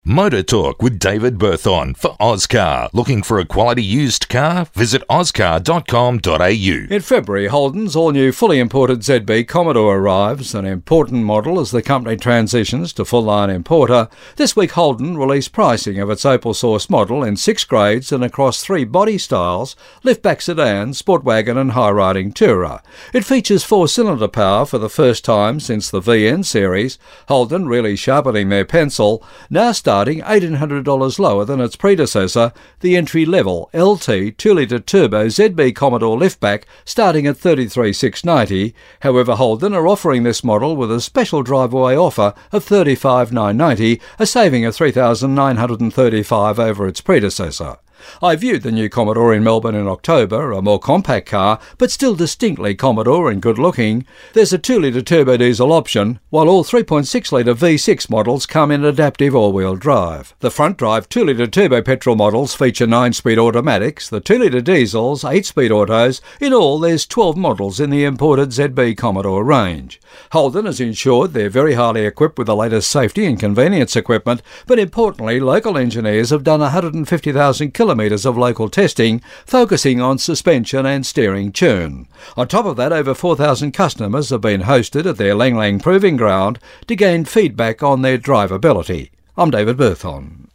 Motor Talk with David Berthon for Ozcar. Looking for a quality used car? Visit ozcar.com.au. In February, Holden's all-new fully imported ZB Commodore arrives, an important model as the company transitions to full-line importer. This week, Holden released pricing of its Opel-sourced model in 6 grades and across 3 body styles: liftback sedan, sport wagon and high-riding tourer. It features 4-cylinder power for the first time since the VN series. Holden really sharpening their pencil, now starting $1,800 lower than its predecessor, the entry-level LT 2-litre turbo ZB Commodore liftback starting at $33,690. However, Holden are offering this model with a special driveway offer of $35,990, a saving of $3,935 over its predecessor. I viewed the new Commodore in Melbourne in October, a more compact car, but still distinctly Commodore and good-looking. There's a 2-litre turbo diesel option, while all 3.6-litre V6 models come in adaptive all-wheel drive. The front-drive 2-litre turbo petrol models feature 9-speed automatics, the 2-litre diesels 8-speed autos. In all, there's 12 models in the imported ZB Commodore range. Holden has ensured they're very highly equipped with the latest safety and convenience equipment, but importantly, local engineers have done 150,000 kilometres of local testing, focusing on suspension and steering churn. On top of that, over 4,000 customers have been hosted at their Lang Lang Proving Ground to gain feedback on their drivability. I'm David Berthon.